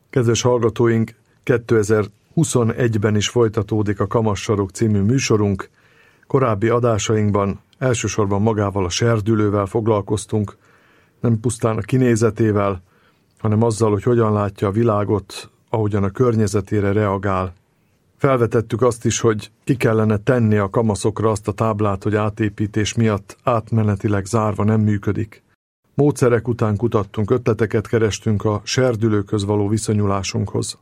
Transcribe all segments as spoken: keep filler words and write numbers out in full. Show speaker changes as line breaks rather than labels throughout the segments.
Kedves hallgatóink, kétezer-huszonegyben is folytatódik a Kamassarok című műsorunk. Korábbi adásainkban elsősorban magával a serdülővel foglalkoztunk, nem pusztán a kinézetével, hanem azzal, hogy hogyan látja a világot, ahogyan a környezetére reagál. Felvetettük azt is, hogy ki kellene tenni a kamaszokra azt a táblát, hogy átépítés miatt átmenetileg zárva nem működik. Módszerek után kutattunk, ötleteket kerestünk a serdülőkhöz való viszonyulásunkhoz.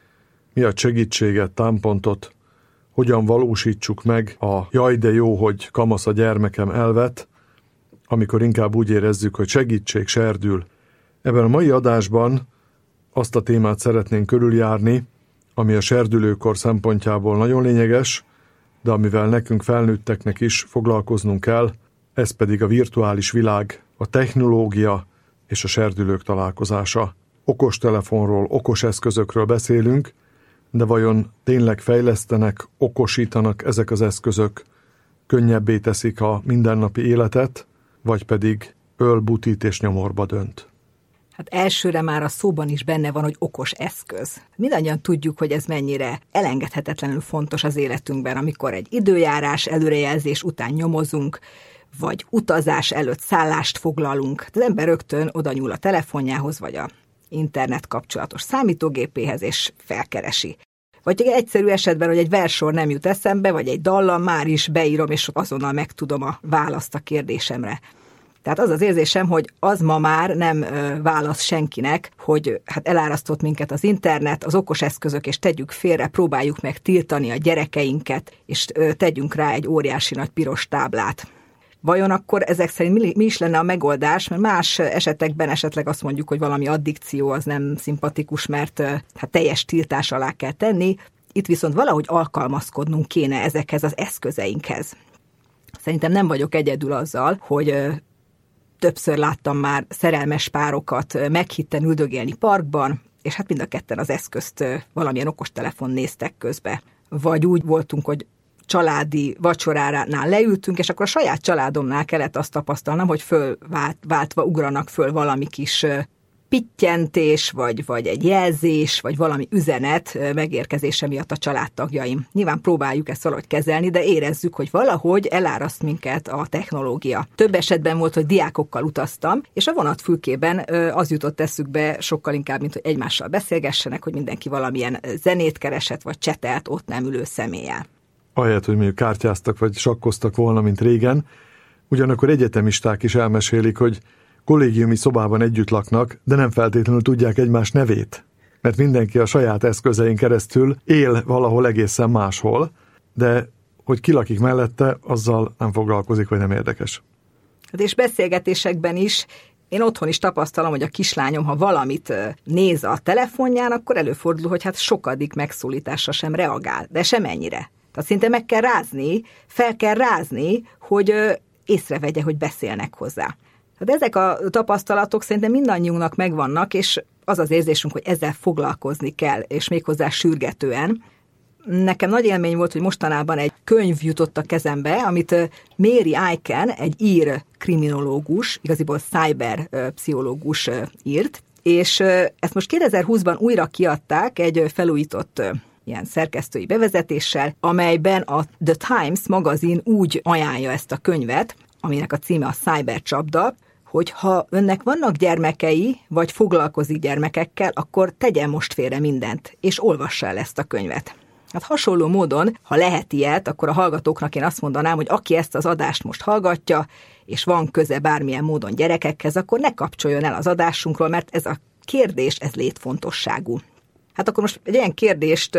Mi a segítséget, támpontot, hogyan valósítsuk meg a jaj de jó, hogy kamasz a gyermekem elvet, amikor inkább úgy érezzük, hogy segítség, serdül. Ebben a mai adásban azt a témát szeretnénk körüljárni, ami a serdülőkor szempontjából nagyon lényeges, de amivel nekünk felnőtteknek is foglalkoznunk kell, ez pedig a virtuális világ, a technológia és a serdülők találkozása. Okostelefonról, okos eszközökről beszélünk, de vajon tényleg fejlesztenek, okosítanak ezek az eszközök, könnyebbé teszik a mindennapi életet, vagy pedig öl, butít és nyomorba dönt?
Hát elsőre már a szóban is benne van, hogy okos eszköz. Mindannyian tudjuk, hogy ez mennyire elengedhetetlenül fontos az életünkben, amikor egy időjárás előrejelzés után nyomozunk, vagy utazás előtt szállást foglalunk. Az ember rögtön oda nyúl a telefonjához, vagy a internet kapcsolatos számítógépéhez, és felkeresi. Vagy egy egyszerű esetben, hogy egy verssor nem jut eszembe, vagy egy dallam, már is beírom, és azonnal megtudom a választ a kérdésemre. Tehát az az érzésem, hogy az ma már nem válasz senkinek, hogy hát elárasztott minket az internet, az okos eszközök, és tegyük félre, próbáljuk meg tiltani a gyerekeinket, és tegyünk rá egy óriási nagy piros táblát. Vajon akkor ezek szerint mi is lenne a megoldás? Mert más esetekben esetleg azt mondjuk, hogy valami addikció az nem szimpatikus, mert hát teljes tiltás alá kell tenni. Itt viszont valahogy alkalmazkodnunk kéne ezekhez az eszközeinkhez. Szerintem nem vagyok egyedül azzal, hogy többször láttam már szerelmes párokat meghitten üldögélni parkban, és hát mind a ketten az eszközt valamilyen okostelefon néztek közbe. Vagy úgy voltunk, hogy családi vacsoránál leültünk, és akkor a saját családomnál kellett azt tapasztalnom, hogy fölváltva ugranak föl valami kis pittyentés, vagy, vagy egy jelzés, vagy valami üzenet megérkezése miatt a családtagjaim. Nyilván próbáljuk ezt valahogy kezelni, de érezzük, hogy valahogy eláraszt minket a technológia. Több esetben volt, hogy diákokkal utaztam, és a vonatfülkében az jutott eszükbe sokkal inkább, mint hogy egymással beszélgessenek, hogy mindenki valamilyen zenét keresett, vagy csetelt ott nem ülő személlyel.
Ahelyett, hogy mondjuk kártyáztak, vagy sakkoztak volna, mint régen, ugyanakkor egyetemisták is elmesélik, hogy kollégiumi szobában együtt laknak, de nem feltétlenül tudják egymás nevét, mert mindenki a saját eszközein keresztül él valahol egészen máshol, de hogy ki lakik mellette, azzal nem foglalkozik, vagy nem érdekes.
Hát és beszélgetésekben is, én otthon is tapasztalom, hogy a kislányom, ha valamit néz a telefonján, akkor előfordul, hogy hát sokadik megszólításra sem reagál, de sem ennyire. Tehát szinte meg kell rázni, fel kell rázni, hogy észrevegye, hogy beszélnek hozzá. De ezek a tapasztalatok szerintem mindannyiunknak megvannak, és az az érzésünk, hogy ezzel foglalkozni kell, és méghozzá sürgetően. Nekem nagy élmény volt, hogy mostanában egy könyv jutott a kezembe, amit Mary Eichen, egy ír kriminológus, igaziból cyberpszichológus írt, és ezt most kétezer-húszban újra kiadták egy felújított ilyen szerkesztői bevezetéssel, amelyben a The Times magazin úgy ajánlja ezt a könyvet, aminek a címe a Cybercsapda, hogy ha önnek vannak gyermekei, vagy foglalkozik gyermekekkel, akkor tegyen most félre mindent, és olvassa el ezt a könyvet. Hát hasonló módon, ha lehet ilyet, akkor a hallgatóknak én azt mondanám, hogy aki ezt az adást most hallgatja, és van köze bármilyen módon gyerekekhez, akkor ne kapcsoljon el az adásunkról, mert ez a kérdés, ez létfontosságú. Hát akkor most egy ilyen kérdést,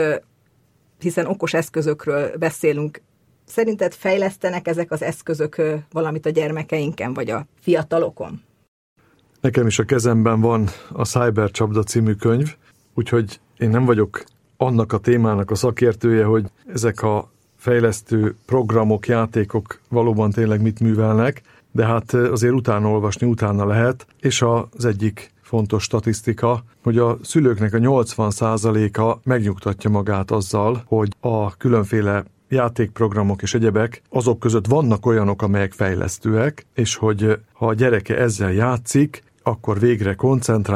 hiszen okos eszközökről beszélünk, szerinted fejlesztenek ezek az eszközök valamit a gyermekeinken, vagy a fiatalokon?
Nekem is a kezemben van a Cybercsapda című könyv, úgyhogy én nem vagyok annak a témának a szakértője, hogy ezek a fejlesztő programok, játékok valóban tényleg mit művelnek, de hát azért utána olvasni utána lehet, és az egyik fontos statisztika, hogy a szülőknek a nyolcvan százaléka megnyugtatja magát azzal, hogy a különféle játékprogramok és egyebek, azok között vannak olyanok, amelyek fejlesztőek, és hogy ha a gyereke ezzel játszik, akkor végre koncentrál,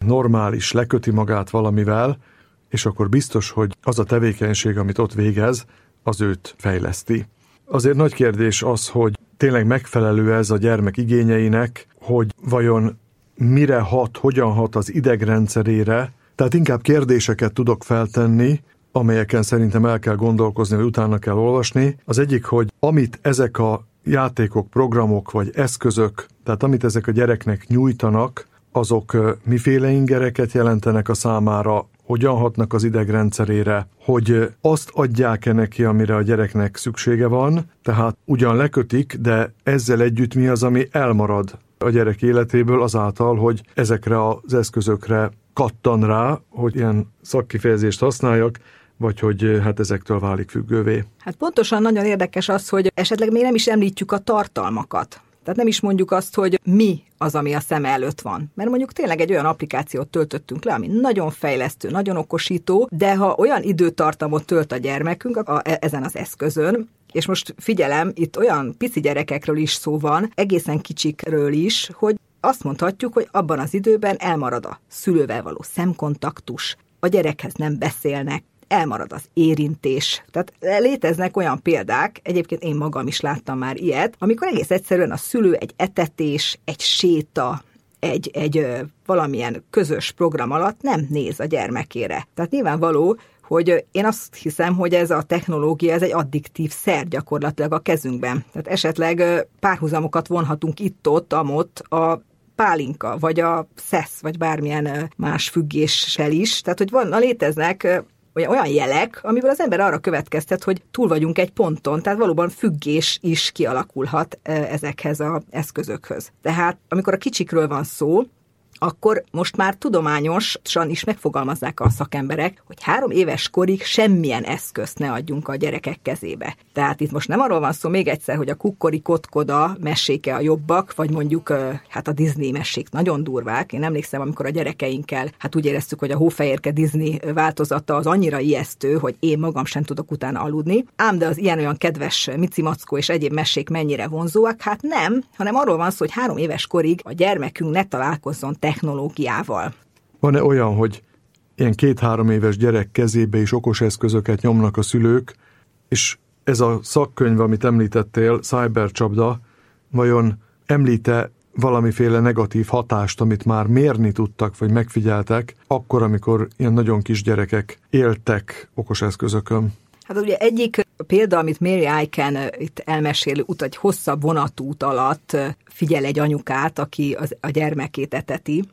normális, leköti magát valamivel, és akkor biztos, hogy az a tevékenység, amit ott végez, az őt fejleszti. Azért nagy kérdés az, hogy tényleg megfelelő ez a gyermek igényeinek, hogy vajon mire hat, hogyan hat az idegrendszerére, tehát inkább kérdéseket tudok feltenni, amelyeken szerintem el kell gondolkozni, vagy utána kell olvasni. Az egyik, hogy amit ezek a játékok, programok vagy eszközök, tehát amit ezek a gyereknek nyújtanak, azok miféle ingereket jelentenek a számára, hogyan hatnak az idegrendszerére, hogy azt adják-e neki, amire a gyereknek szüksége van, tehát ugyan lekötik, de ezzel együtt mi az, ami elmarad a gyerek életéből azáltal, hogy ezekre az eszközökre kattan rá, hogy ilyen szakkifejezést használjak, vagy hogy hát ezektől válik függővé.
Hát pontosan nagyon érdekes az, hogy esetleg még nem is említjük a tartalmakat. Tehát nem is mondjuk azt, hogy mi az, ami a szem előtt van. Mert mondjuk tényleg egy olyan applikációt töltöttünk le, ami nagyon fejlesztő, nagyon okosító, de ha olyan időtartamot tölt a gyermekünk a, a, ezen az eszközön, és most figyelem, itt olyan pici gyerekekről is szó van, egészen kicsikről is, hogy azt mondhatjuk, hogy abban az időben elmarad a szülővel való szemkontaktus, a gyerekhez nem beszélnek, elmarad az érintés. Tehát léteznek olyan példák, egyébként én magam is láttam már ilyet, amikor egész egyszerűen a szülő egy etetés, egy séta, egy, egy valamilyen közös program alatt nem néz a gyermekére. Tehát nyilvánvaló, hogy én azt hiszem, hogy ez a technológia, ez egy addiktív szer gyakorlatilag a kezünkben. Tehát esetleg párhuzamokat vonhatunk itt-ott, amott a pálinka, vagy a szesz, vagy bármilyen más függéssel is. Tehát, hogy van, léteznek olyan jelek, amiből az ember arra következtet, hogy túl vagyunk egy ponton, tehát valóban függés is kialakulhat ezekhez az eszközökhöz. Tehát amikor a kicsikről van szó, akkor most már tudományosan is megfogalmazzák a szakemberek, hogy három éves korig semmilyen eszközt ne adjunk a gyerekek kezébe. Tehát itt most nem arról van szó még egyszer, hogy a kukkori kotkoda meséke a jobbak, vagy mondjuk hát a Disney mesék nagyon durvák. Én emlékszem, amikor a gyerekeinkkel hát úgy éreztük, hogy a Hófehérke Disney változata az annyira ijesztő, hogy én magam sem tudok utána aludni. Ám de az ilyen-olyan kedves Mici Mackó és egyéb mesék mennyire vonzóak? Hát nem, hanem arról van szó, hogy három éves korig a gyermekünk ne találkozzon technológiával.
Van-e olyan, hogy ilyen két-három éves gyerek kezébe is okos eszközöket nyomnak a szülők, és ez a szakkönyv, amit említettél, Cybercsapda, vajon említ-e valamiféle negatív hatást, amit már mérni tudtak, vagy megfigyeltek, akkor, amikor ilyen nagyon kis gyerekek éltek okos eszközökön?
Hát ugye egyik példa, amit Mary Eichen itt elmesél, ut egy hosszabb vonatút alatt figyel egy anyukát, aki az, a gyermekét eteti,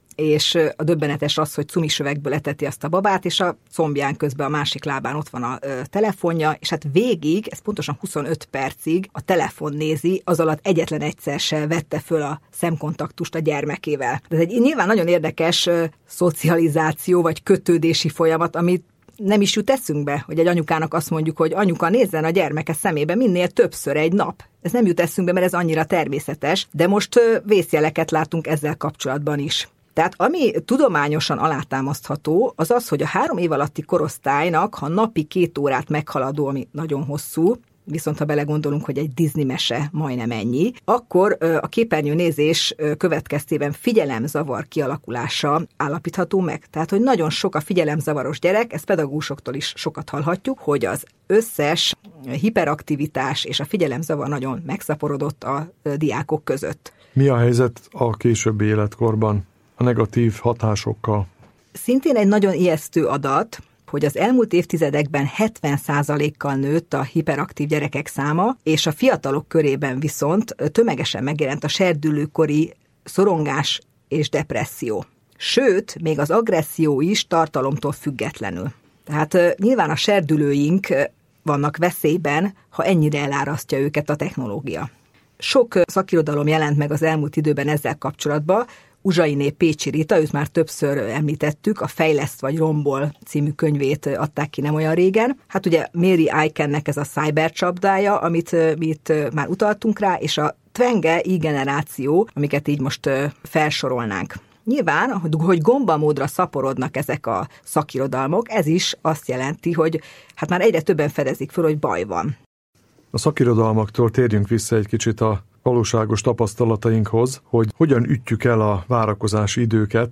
és a döbbenetes az, hogy cumisövekből eteti azt a babát, és a combján közben a másik lábán ott van a ö, telefonja, és hát végig, ez pontosan huszonöt percig a telefon nézi, az alatt egyetlen egyszer se vette föl a szemkontaktust a gyermekével. Ez egy nyilván nagyon érdekes ö, szocializáció, vagy kötődési folyamat, amit nem is jut eszünkbe, hogy egy anyukának azt mondjuk, hogy anyuka, nézzen a gyermeke szemébe minél többször egy nap. Ez nem jut eszünkbe, mert ez annyira természetes, de most ö, vészjeleket látunk ezzel kapcsolatban is. Tehát ami tudományosan alátámasztható, az az, hogy a három év alatti korosztálynak, ha napi két órát meghaladó, ami nagyon hosszú, viszont ha belegondolunk, hogy egy Disney mese majdnem ennyi, akkor a képernyőnézés következtében figyelemzavar kialakulása állapítható meg. Tehát, hogy nagyon sok a figyelemzavaros gyerek, ezt pedagógusoktól is sokat hallhatjuk, hogy az összes hiperaktivitás és a figyelemzavar nagyon megszaporodott a diákok között.
Mi a helyzet a későbbi életkorban a negatív hatásokkal?
Szintén egy nagyon ijesztő adat, hogy az elmúlt évtizedekben hetven százalékkal nőtt a hiperaktív gyerekek száma, és a fiatalok körében viszont tömegesen megjelent a serdülőkori szorongás és depresszió. Sőt, még az agresszió is tartalomtól függetlenül. Tehát nyilván a serdülőink vannak veszélyben, ha ennyire elárasztja őket a technológia. Sok szakirodalom jelent meg az elmúlt időben ezzel kapcsolatban. Uzsainé Pécsi Rita, őt már többször említettük, a Fejleszt vagy Rombol című könyvét adták ki nem olyan régen. Hát ugye Mary Eichennek ez a Cybercsapdája, amit mi itt már utaltunk rá, és a Twenge i-generáció, amiket így most felsorolnánk. Nyilván, hogy gombamódra szaporodnak ezek a szakirodalmok, ez is azt jelenti, hogy hát már egyre többen fedezik föl, hogy baj van.
A szakirodalmaktól térjünk vissza egy kicsit a valóságos tapasztalatainkhoz, hogy hogyan ütjük el a várakozási időket.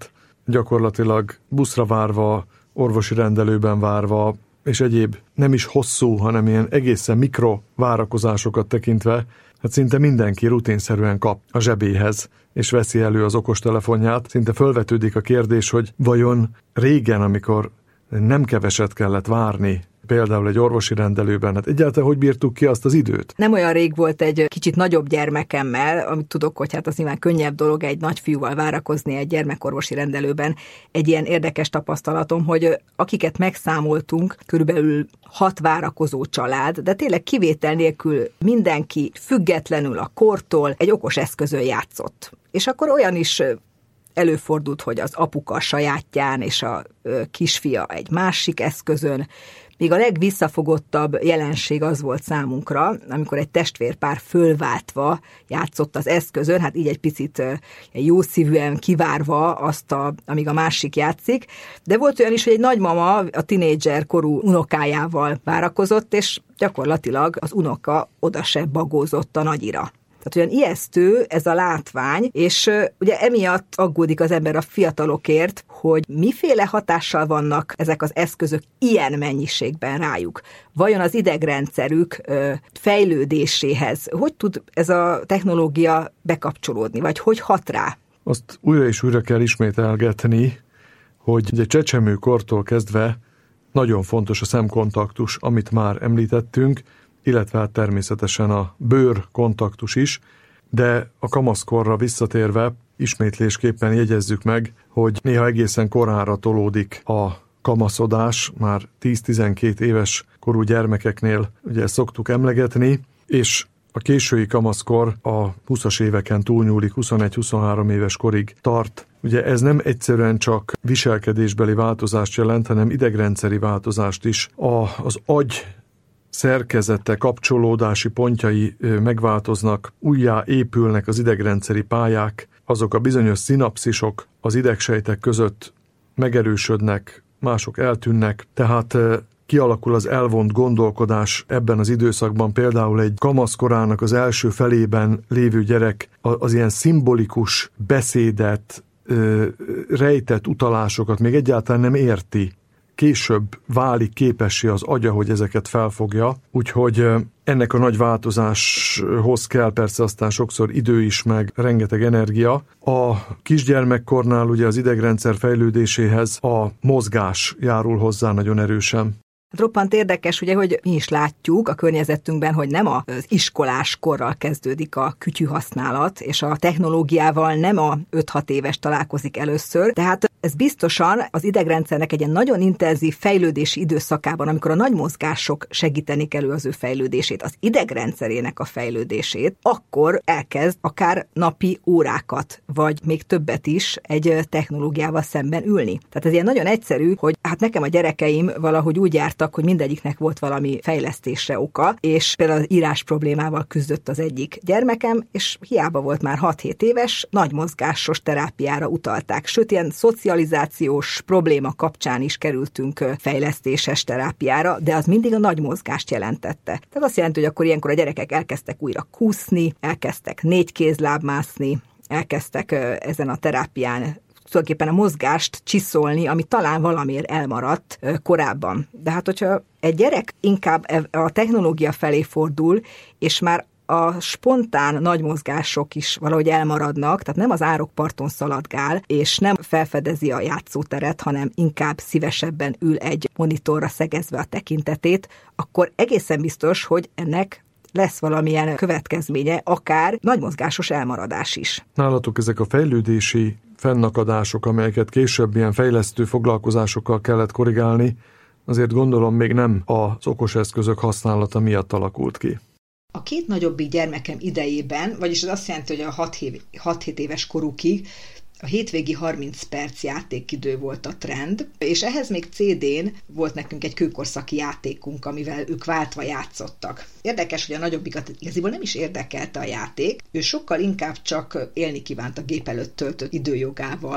gyakorlatilag buszra várva, orvosi rendelőben várva, és egyéb nem is hosszú, hanem ilyen egészen mikro várakozásokat tekintve, hát szinte mindenki rutinszerűen kap a zsebéhez, és veszi elő az okostelefonját. Szinte fölvetődik a kérdés, hogy vajon régen, amikor nem keveset kellett várni, például egy orvosi rendelőben, hát egyáltalán hogy bírtuk ki azt az időt?
Nem olyan rég volt egy kicsit nagyobb gyermekemmel, amit tudok, hogy hát az nyilván könnyebb dolog egy nagyfiúval várakozni egy gyermekorvosi rendelőben. Egy ilyen érdekes tapasztalatom, hogy akiket megszámoltunk, körülbelül hat várakozó család, de tényleg kivétel nélkül mindenki függetlenül a kortól egy okos eszközön játszott. És akkor olyan is előfordult, hogy az apuka a sajátján, és a kisfia egy másik eszközön. Még a legvisszafogottabb jelenség az volt számunkra, amikor egy testvérpár fölváltva játszott az eszközön, hát így egy picit jószívűen kivárva azt, a, amíg a másik játszik, de volt olyan is, hogy egy nagymama a tinédzser korú unokájával várakozott, és gyakorlatilag az unoka oda se bagózott a nagyira. Tehát olyan ijesztő ez a látvány, és ugye emiatt aggódik az ember a fiatalokért, hogy miféle hatással vannak ezek az eszközök ilyen mennyiségben rájuk. Vajon az idegrendszerük fejlődéséhez hogy tud ez a technológia bekapcsolódni, vagy hogy hat rá?
Azt újra és újra kell ismételgetni, hogy ugye csecsemőkortól kezdve nagyon fontos a szemkontaktus, amit már említettünk, illetve hát természetesen a bőr kontaktus is, de a kamaszkorra visszatérve ismétlésképpen jegyezzük meg, hogy néha egészen koránra tolódik a kamaszodás, már tíz-tizenkét éves korú gyermekeknél ugye szoktuk emlegetni, és a késői kamaszkor a húszas éveken túlnyúlik, huszonegy-huszonhárom éves korig tart. Ugye ez nem egyszerűen csak viselkedésbeli változást jelent, hanem idegrendszeri változást is. A, az agy szerkezete, kapcsolódási pontjai megváltoznak, újjá épülnek az idegrendszeri pályák, azok a bizonyos szinapszisok az idegsejtek között megerősödnek, mások eltűnnek, tehát kialakul az elvont gondolkodás ebben az időszakban. Például egy kamaszkorának az első felében lévő gyerek az ilyen szimbolikus beszédet, rejtett utalásokat még egyáltalán nem érti. Később válik képessé az agya, hogy ezeket felfogja, úgyhogy ennek a nagy változáshoz kell persze aztán sokszor idő is, meg rengeteg energia. A kisgyermekkornál ugye az idegrendszer fejlődéséhez a mozgás járul hozzá nagyon erősen.
Hát roppant érdekes, ugye, hogy mi is látjuk a környezetünkben, hogy nem az iskolás korral kezdődik a kütyű használat, és a technológiával nem a öt-hat éves találkozik először, tehát ez biztosan az idegrendszernek egy ilyen nagyon intenzív fejlődési időszakában, amikor a nagy mozgások segítenik elő az ő fejlődését, az idegrendszerének a fejlődését, akkor elkezd akár napi órákat, vagy még többet is egy technológiával szemben ülni. Tehát ez ilyen nagyon egyszerű, hogy hát nekem a gyerekeim valahogy úgy járt, hogy mindegyiknek volt valami fejlesztésre oka, és például az írás problémával küzdött az egyik gyermekem, és hiába volt már hat-hét éves, nagy mozgásos terápiára utalták. Sőt, ilyen szocializációs probléma kapcsán is kerültünk fejlesztéses terápiára, de az mindig a nagy mozgást jelentette. Tehát azt jelenti, hogy akkor ilyenkor a gyerekek elkezdtek újra kúszni, elkezdtek négykézlábmászni, elkezdtek ezen a terápián tulajdonképpen a mozgást csiszolni, ami talán valamiért elmaradt korábban. De hát, hogyha egy gyerek inkább a technológia felé fordul, és már a spontán nagy mozgások is valahogy elmaradnak, tehát nem az árokparton szaladgál, és nem felfedezi a játszóteret, hanem inkább szívesebben ül egy monitorra szegezve a tekintetét, akkor egészen biztos, hogy ennek lesz valamilyen következménye, akár nagymozgásos elmaradás is.
Nálatok ezek a fejlődési fennakadások, amelyeket később ilyen fejlesztő foglalkozásokkal kellett korrigálni, azért gondolom még nem az okos eszközök használata miatt alakult ki.
A két nagyobbik gyermekem idejében, vagyis az azt jelenti, hogy a hat-hét éves korukig a hétvégi harminc perc játékidő volt a trend, és ehhez még cé dén volt nekünk egy kőkorszaki játékunk, amivel ők váltva játszottak. Érdekes, hogy a nagyobbikat igaziból nem is érdekelte a játék, ő sokkal inkább csak élni kívánt a gép előtt töltött időjogával. A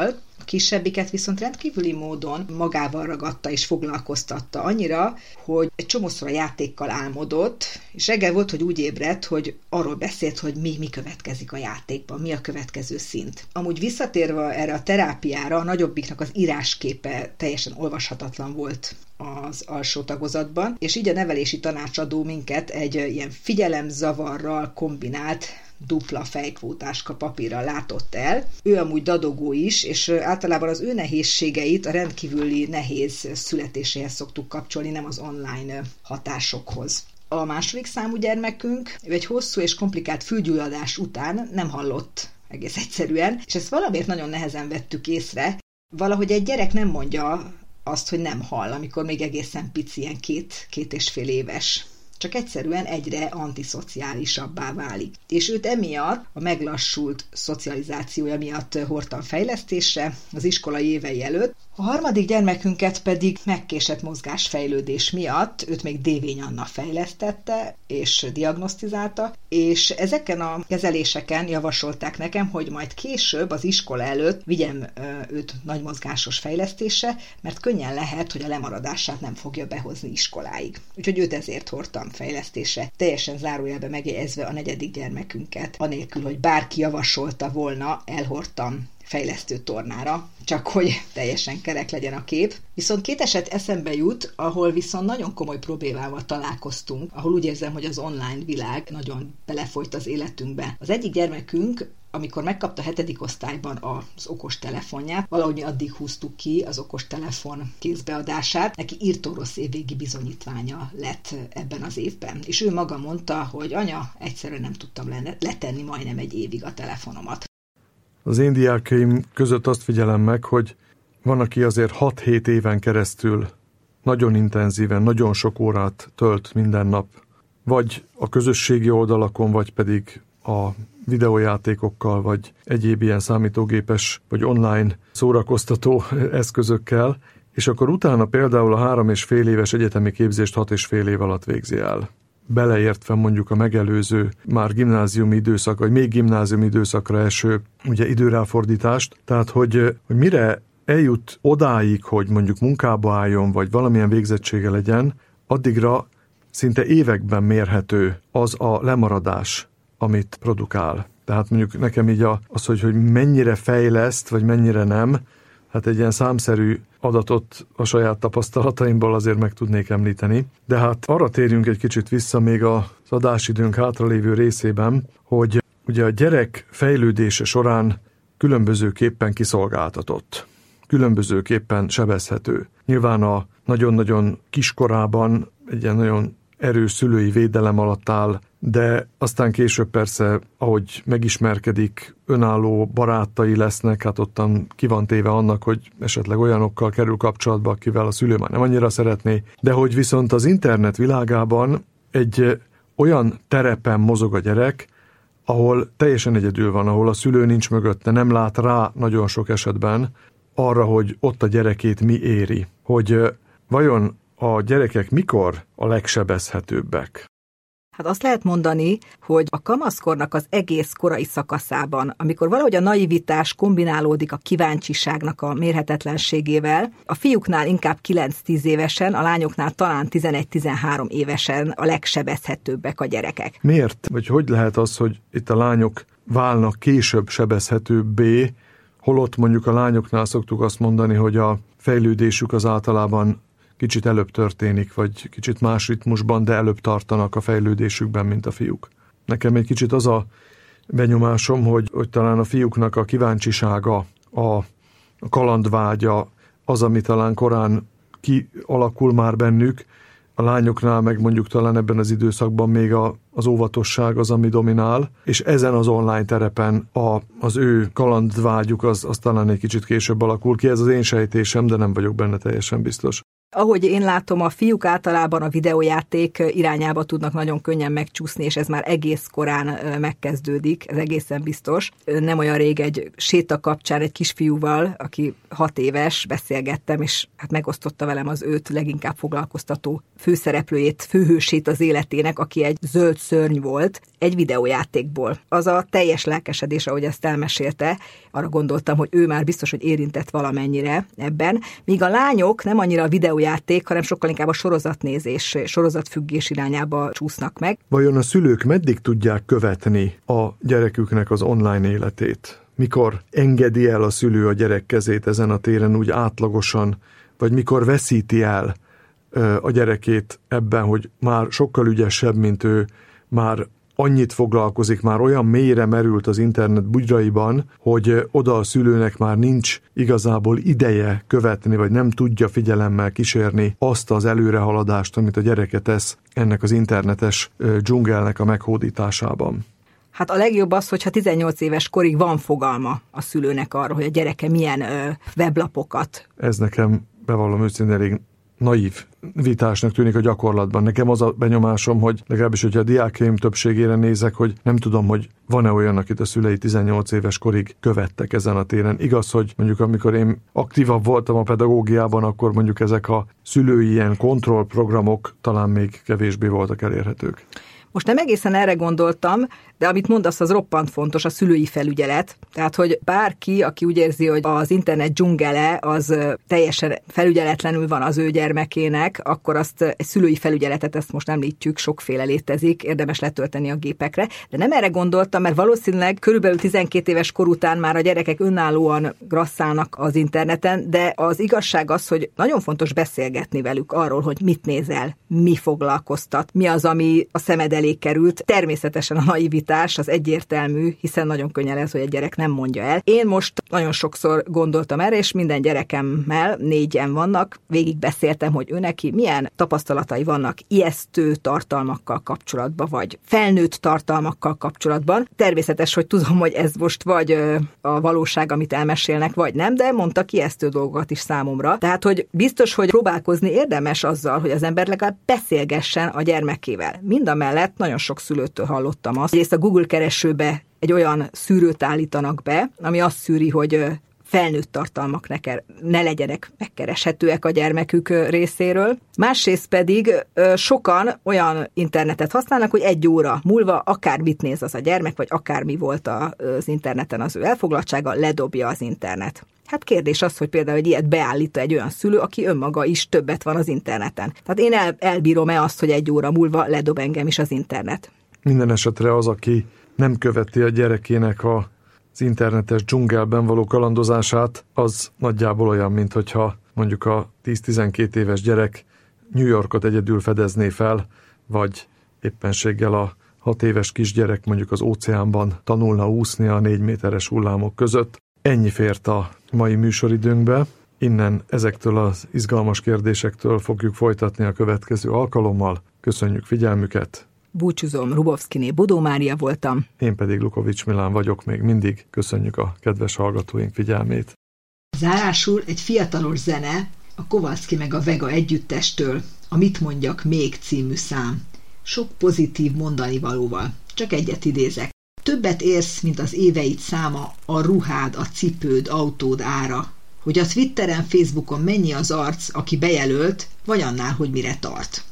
kisebbiket viszont rendkívüli módon magával ragadta és foglalkoztatta annyira, hogy egy csomószor a játékkal álmodott, és reggel volt, hogy úgy ébredt, hogy arról beszélt, hogy mi, mi következik a játékban, mi a következő szint. Amúgy visszatérve erre a terápiára, a nagyobbiknak az írásképe teljesen olvashatatlan volt az alsó tagozatban, és így a nevelési tanácsadó minket egy ilyen figyelemzavarral kombinált dupla fejkvótáska papírral látott el. Ő amúgy dadogó is, és általában az ő nehézségeit a rendkívüli nehéz születéséhez szoktuk kapcsolni, nem az online hatásokhoz. A második számú gyermekünk, ő egy hosszú és komplikált fülgyulladás után nem hallott egész egyszerűen, és ezt valamiért nagyon nehezen vettük észre. Valahogy egy gyerek nem mondja azt, hogy nem hall, amikor még egészen pici, ilyen két, két és fél éves. Csak egyszerűen egyre antiszociálisabbá válik. És őt emiatt, a meglassult szocializációja miatt hordtam fejlesztésre az iskolai évei előtt. A harmadik gyermekünket pedig megkésett mozgásfejlődés miatt, őt még Dévény Anna fejlesztette és diagnosztizálta, és ezeken a kezeléseken javasolták nekem, hogy majd később az iskola előtt vigyem őt nagymozgásos fejlesztésre, mert könnyen lehet, hogy a lemaradását nem fogja behozni iskoláig. Úgyhogy őt ezért hordtam fejlesztésre, teljesen zárójelbe megjegyezve a negyedik gyermekünket, anélkül, hogy bárki javasolta volna, elhordtam fejlesztő tornára, csak hogy teljesen kerek legyen a kép. Viszont két eset eszembe jut, ahol viszont nagyon komoly problémával találkoztunk, ahol úgy érzem, hogy az online világ nagyon belefolyt az életünkbe. Az egyik gyermekünk, amikor megkapta a hetedik osztályban az okostelefonját, valahogy addig húztuk ki az okostelefon kézbeadását, neki írtó-rossz évvégi bizonyítványa lett ebben az évben. És ő maga mondta, hogy anya, egyszerűen nem tudtam letenni majdnem egy évig a telefonomat.
Az én diákjaim között azt figyelem meg, hogy van, aki azért hat-hét éven keresztül nagyon intenzíven, nagyon sok órát tölt minden nap, vagy a közösségi oldalakon, vagy pedig a videójátékokkal, vagy egyéb ilyen számítógépes, vagy online szórakoztató eszközökkel, és akkor utána például a három és fél éves egyetemi képzést hat és fél év alatt végzi el. Beleértve mondjuk a megelőző, már gimnáziumi időszak, vagy még gimnáziumi időszakra eső ugye időráfordítást, tehát hogy, hogy mire eljut odáig, hogy mondjuk munkába álljon, vagy valamilyen végzettsége legyen, addigra szinte években mérhető az a lemaradás, amit produkál. Tehát mondjuk nekem így az, hogy, hogy mennyire fejleszt, vagy mennyire nem, hát egy ilyen számszerű adatot a saját tapasztalataimból azért meg tudnék említeni. De hát arra térjünk egy kicsit vissza még az adásidőnk hátralévő részében, hogy ugye a gyerek fejlődése során különbözőképpen kiszolgáltatott, különbözőképpen sebezhető. Nyilván a nagyon-nagyon kiskorában egy ilyen nagyon erős szülői védelem alatt áll, de aztán később persze, ahogy megismerkedik, önálló barátai lesznek, hát ottan ki van téve annak, hogy esetleg olyanokkal kerül kapcsolatba, akivel a szülő már nem annyira szeretné, de hogy viszont az internet világában egy olyan terepen mozog a gyerek, ahol teljesen egyedül van, ahol a szülő nincs mögötte, nem lát rá nagyon sok esetben arra, hogy ott a gyerekét mi éri, hogy vajon a gyerekek mikor a legsebezhetőbbek?
Hát azt lehet mondani, hogy a kamaszkornak az egész korai szakaszában, amikor valahogy a naivitás kombinálódik a kíváncsiságnak a mérhetetlenségével, a fiúknál inkább kilenc-tíz évesen, a lányoknál talán tizenegy-tizenhárom évesen a legsebezhetőbbek a gyerekek.
Miért? Vagy hogy lehet az, hogy itt a lányok válnak később sebezhetőbbé, holott mondjuk a lányoknál szoktuk azt mondani, hogy a fejlődésük az általában kicsit előbb történik, vagy kicsit más ritmusban, de előbb tartanak a fejlődésükben, mint a fiúk. Nekem egy kicsit az a benyomásom, hogy, hogy talán a fiúknak a kíváncsisága, a, a kalandvágya, az, ami talán korán kialakul már bennük, a lányoknál meg mondjuk talán ebben az időszakban még a, az óvatosság az, ami dominál, és ezen az online terepen a, az ő kalandvágyuk az, az talán egy kicsit később alakul ki. Ez az én sejtésem, de nem vagyok benne teljesen biztos.
Ahogy én látom, a fiúk általában a videójáték irányába tudnak nagyon könnyen megcsúszni, és ez már egész korán megkezdődik, ez egészen biztos. Nem olyan rég egy séta kapcsán egy kisfiúval, aki hat éves, beszélgettem, és hát megosztotta velem az őt leginkább foglalkoztató főszereplőjét, főhősét az életének, aki egy zöld szörny volt, egy videójátékból. Az a teljes lelkesedés, ahogy ezt elmesélte, arra gondoltam, hogy ő már biztos, hogy érintett valamennyire ebben, míg a lányok nem annyira a videójáték, hanem sokkal inkább a sorozatnézés, sorozatfüggés irányába csúsznak meg.
Vajon a szülők meddig tudják követni a gyereküknek az online életét? Mikor engedi el a szülő a gyerek kezét ezen a téren úgy átlagosan, vagy mikor veszíti el a gyerekét ebben, hogy már sokkal ügyesebb, mint ő, már annyit foglalkozik, már olyan mélyre merült az internet bugyraiban, hogy oda a szülőnek már nincs igazából ideje követni, vagy nem tudja figyelemmel kísérni azt az előrehaladást, amit a gyereke tesz ennek az internetes dzsungelnek a meghódításában.
Hát a legjobb az, hogyha tizennyolc éves korig van fogalma a szülőnek arra, hogy a gyereke milyen ö, weblapokat.
Ez nekem, bevallom őszintén, elég naív vitásnak tűnik a gyakorlatban. Nekem az a benyomásom, hogy legalábbis, hogyha a diákjaim többségére nézek, hogy nem tudom, hogy van-e olyan, akit a szülei tizennyolc éves korig követtek ezen a téren. Igaz, hogy mondjuk amikor én aktívabb voltam a pedagógiában, akkor mondjuk ezek a szülői ilyen kontrollprogramok talán még kevésbé voltak elérhetők.
Most nem egészen erre gondoltam, de amit mondasz, az roppant fontos, a szülői felügyelet. Tehát, hogy bárki, aki úgy érzi, hogy az internet dzsungele az teljesen felügyeletlenül van az ő gyermekének, akkor azt egy szülői felügyeletet, ezt most említjük, sokféle létezik, érdemes letölteni a gépekre. De nem erre gondoltam, mert valószínűleg körülbelül tizenkét éves kor után már a gyerekek önállóan grasszálnak az interneten, de az igazság az, hogy nagyon fontos beszélgetni velük arról, hogy mit nézel, mi foglalkoztat, mi az, ami a szemed elé került. Természetesen a naivitás az egyértelmű, hiszen nagyon könnyen lesz, hogy egy gyerek nem mondja el. Én most nagyon sokszor gondoltam erre, és minden gyerekemmel, négyen vannak, végig beszéltem, hogy ő neki milyen tapasztalatai vannak ijesztő tartalmakkal kapcsolatban, vagy felnőtt tartalmakkal kapcsolatban. Természetes, hogy tudom, hogy ez most vagy a valóság, amit elmesélnek, vagy nem, de mondtak ijesztő dolgokat is számomra. Tehát, hogy biztos, hogy próbálkozni érdemes azzal, hogy az ember legalább beszélgessen a gyermekével. Mindamellett nagyon sok szülőtől hallottam azt, hogy ezt a Google keresőbe egy olyan szűrőt állítanak be, ami azt szűri, hogy felnőtt tartalmak ne, ker- ne legyenek megkereshetőek a gyermekük részéről. Másrészt pedig sokan olyan internetet használnak, hogy egy óra múlva akármit néz az a gyermek, vagy akármi volt az interneten az ő elfoglaltsága, ledobja az internet. Hát kérdés az, hogy például egy ilyet beállít egy olyan szülő, aki önmaga is többet van az interneten. Tehát én el, elbírom-e azt, hogy egy óra múlva ledob engem is az internet? Minden
esetre az, aki nem követi a gyerekének a az internetes dzsungelben való kalandozását, az nagyjából olyan, mint hogyha mondjuk a tíz-tizenkét éves gyerek New Yorkot egyedül fedezné fel, vagy éppenséggel a hat éves kisgyerek mondjuk az óceánban tanulna úszni a négy méteres hullámok között. Ennyi fért a mai műsoridőnkbe. Innen ezektől az izgalmas kérdésektől fogjuk folytatni a következő alkalommal. Köszönjük figyelmüket!
Búcsúzom, Rubovszkiné Bodó Mária voltam.
Én pedig Lukovics Milán vagyok még mindig. Köszönjük a kedves hallgatóink figyelmét.
Zárásul egy fiatalos zene a Kowalski meg a Vega együttestől, a Mit mondjak még című szám. Sok pozitív mondani valóval. Csak egyet idézek. Többet érsz, mint az éveid száma, a ruhád, a cipőd, autód ára. Hogy a Twitteren, Facebookon mennyi az arc, aki bejelölt, vagy annál, hogy mire tart.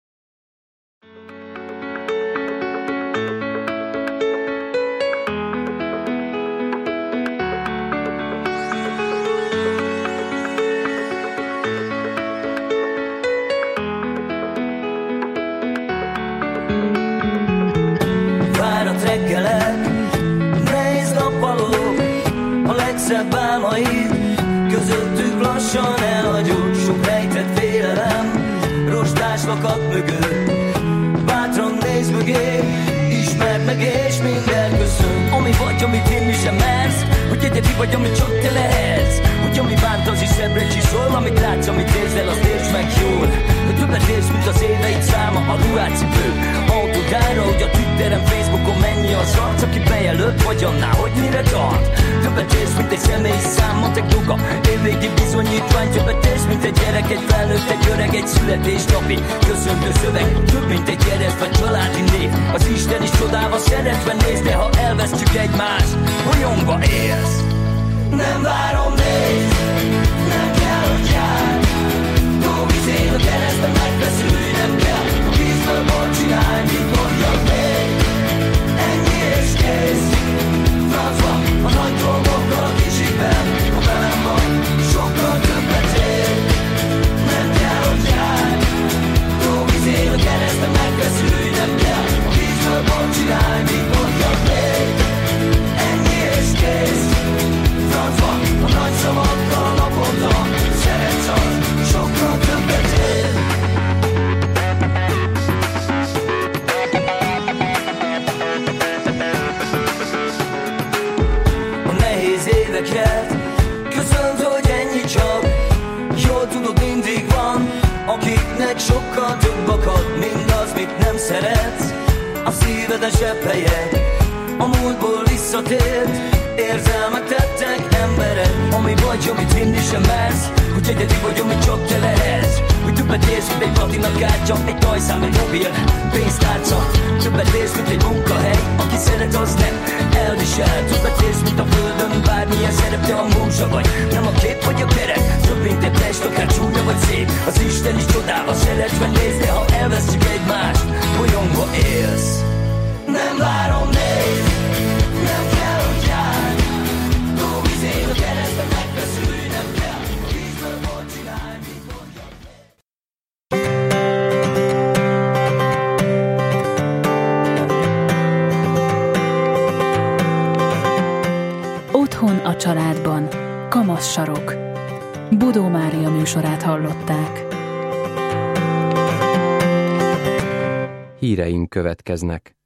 Szebb álmaid, közöttük lassan elhagyott sok rejtett félelem, rostás lakat mögött. Bátran nézd mögé, ismerd meg és minden köszön. Ami vagy, amit én sem mersz, hogy egyedi vagy, amit csak te lehetsz. Hogy ami bánt, az is szebbre csiszol, amit látsz, amit érzel, azt értsd meg jól. Hogy többet érsz, mint az éveid száma, a ruhátcipő, autódára, hogy a Twitteren, Facebookon mennyi az arc, aki bejelölt, vagy annál, hogy mire tart. Többet érsz, mint egy személyi szám, matek duga, évvégi bizonyítvány. Többet érsz, mint egy gyerek, egy felnőtt, egy öreg. egy születésnapi köszöntő szöveg, több mint egy jeles vagy családi név. Az Isten is csodálva szeretve néz, de ha elvesztjük egymást, bolyongva élsz. Nem várom, nézd, nem kell, hogy jár. Dolgizél a keresztben, megfeszülj, nem kell. A vízből bort csinálj, mit mondjak még. Ennyi és kész. Francba, a nagy dolgokkal a kicsikben. Ha velem vagy, sokkal többet ér. Nem kell, hogy jár. Dolgizél a keresztben, megfeszülj, nem kell. A vízből bort csinálj, mit mondjak még. Ennyi és kész. Francba, a nagy szavakkal naponta. Szeretsz az, sokkal többet ér. A nehéz éveket közöld, hogy ennyi csak. Jól tudod, mindig van, akiknek sokkal több akad, mindaz, mit nem szeretsz. A szíved esebb helye, a múltból visszatért. Érzelmek tettek embered, ami vagy, amit vinni sem mersz. Hogy egyedi vagy, amit csak te lehetsz. Hogy többet érsz, mint egy platinakártya, egy tajszám, egy mobil, pénztárca. Többet érsz, mint egy munkahely, aki szeret, az nem elvisel. Többet érsz, mint a földön, bármilyen szerep, te a múzsa vagy. Nem a kép vagy a kerek, több mint egy test, akár csúnya vagy szép. Az Isten is csodálva szeretve néz, de ha elvesztjük egymást, bolyongva élsz. Nem várom, nézd, nem kell, hogy jár. Dolgizél a keresztben, megfeszülj, nem kell. A vízből bort csinálj, mit mondjak.
Otthon a családban. Kamassarok. Bodó Mária műsorát hallották.
Híreink következnek.